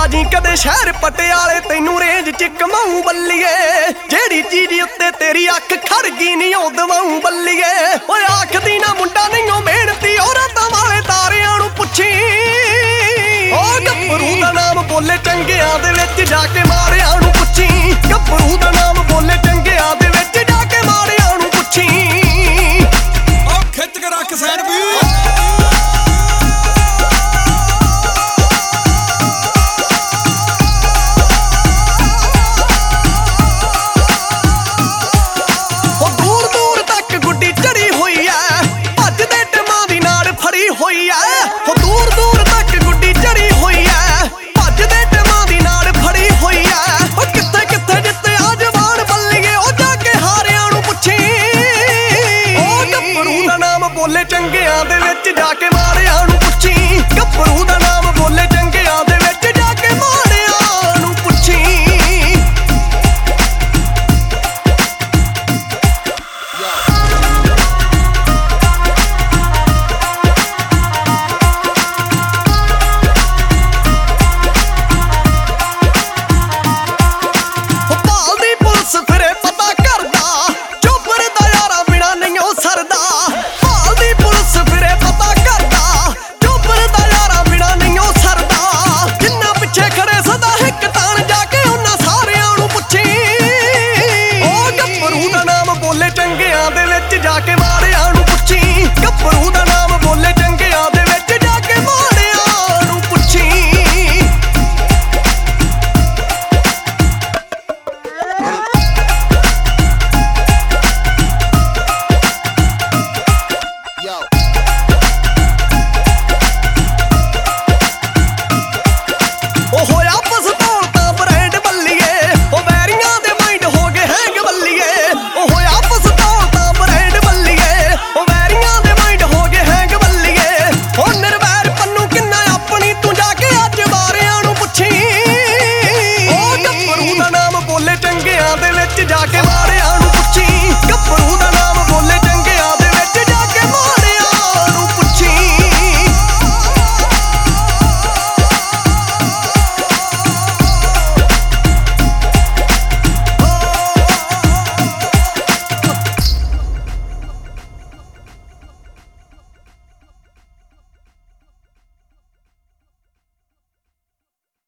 ਜੀ ਕਦੇ ਸ਼ਹਿਰ ਪਟਿਆਲੇ ਤੈਨੂੰ ਰੇਂਜ ਚ ਕਮਾਊ ਬੱਲੀਏ ਜਿਹੜੀ ਚੀਜ਼ ਉੱਤੇ ਤੇਰੀ ਅੱਖ ਖੜ ਗਈ ਨਹੀਂ ਉਹ ਦਵਾਊ ਬੱਲੀਏ ਓਏ ਆਖਦੀ ਨਾ ਮੁੰਡਾ ਨਹੀਂ ਉਹ ਮਿਹਨਤੀ ਉਹ ਰਾਤਾਂ ਵਾਲੇ ਤਾਰਿਆਂ ਨੂੰ ਪੁੱਛੀ ਓ ਗੱਭਰੂ ਦਾ ਨਾਮ ਬੋਲੇ ਚੰਗਿਆਂ ਦੇ ਵਿੱਚ ਜਾ ਕੇ ਮਾਰਿਆਂ ਨੂੰ ਪੁੱਛੀ ਗੱਭਰੂ ਦਾ ਨਾਮ ਬੋਲੇ ਚੰਗਿਆਂ ਦੇ ਵਿੱਚ ਜਾ ਕੇ ਮਾਰਿਆਂ ਨੂੰ ਪੁੱਛੀ ਓ ਖਿੱਚ ਕੇ ਰੱਖ ਸਾਈਡ ਵੀ